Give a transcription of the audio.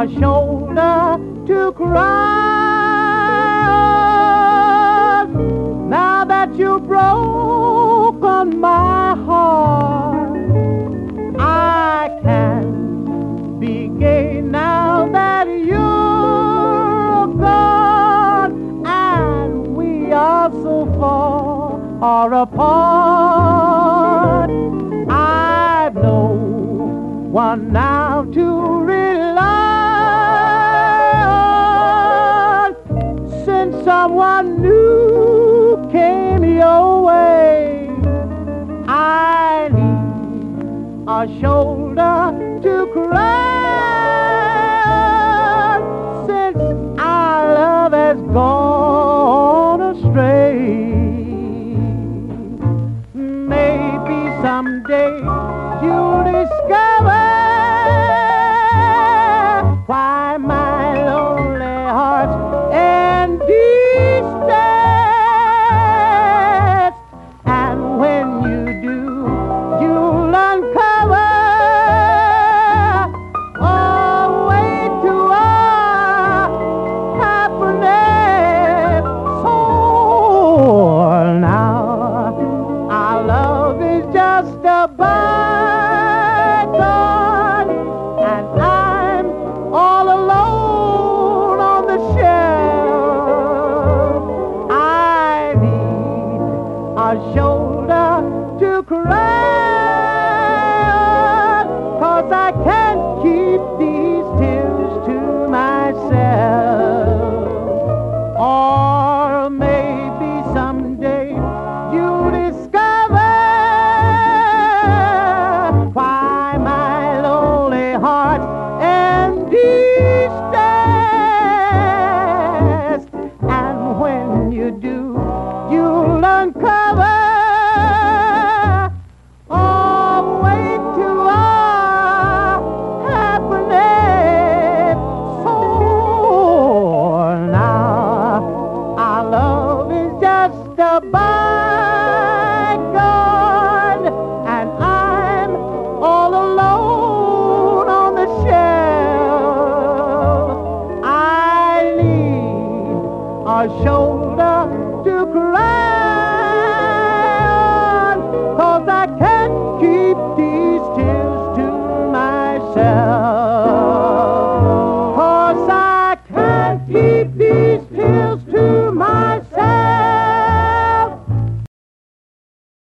a shoulder to cry on. Now that you've broken my heart, I can be gay now that you're gone, and we are so far apart. I've no one now to rely on, since someone new came your way. I need a shoulder to cry on, since our love has gone astray. Maybe someday you'll discover why my lonely heart's in distress, and when you do, you'll uncover a way to our happiness. So now our love is just a bygone, and I'm all alone on the shelf. I need a shoulder to cry on, 'cause I can't keep the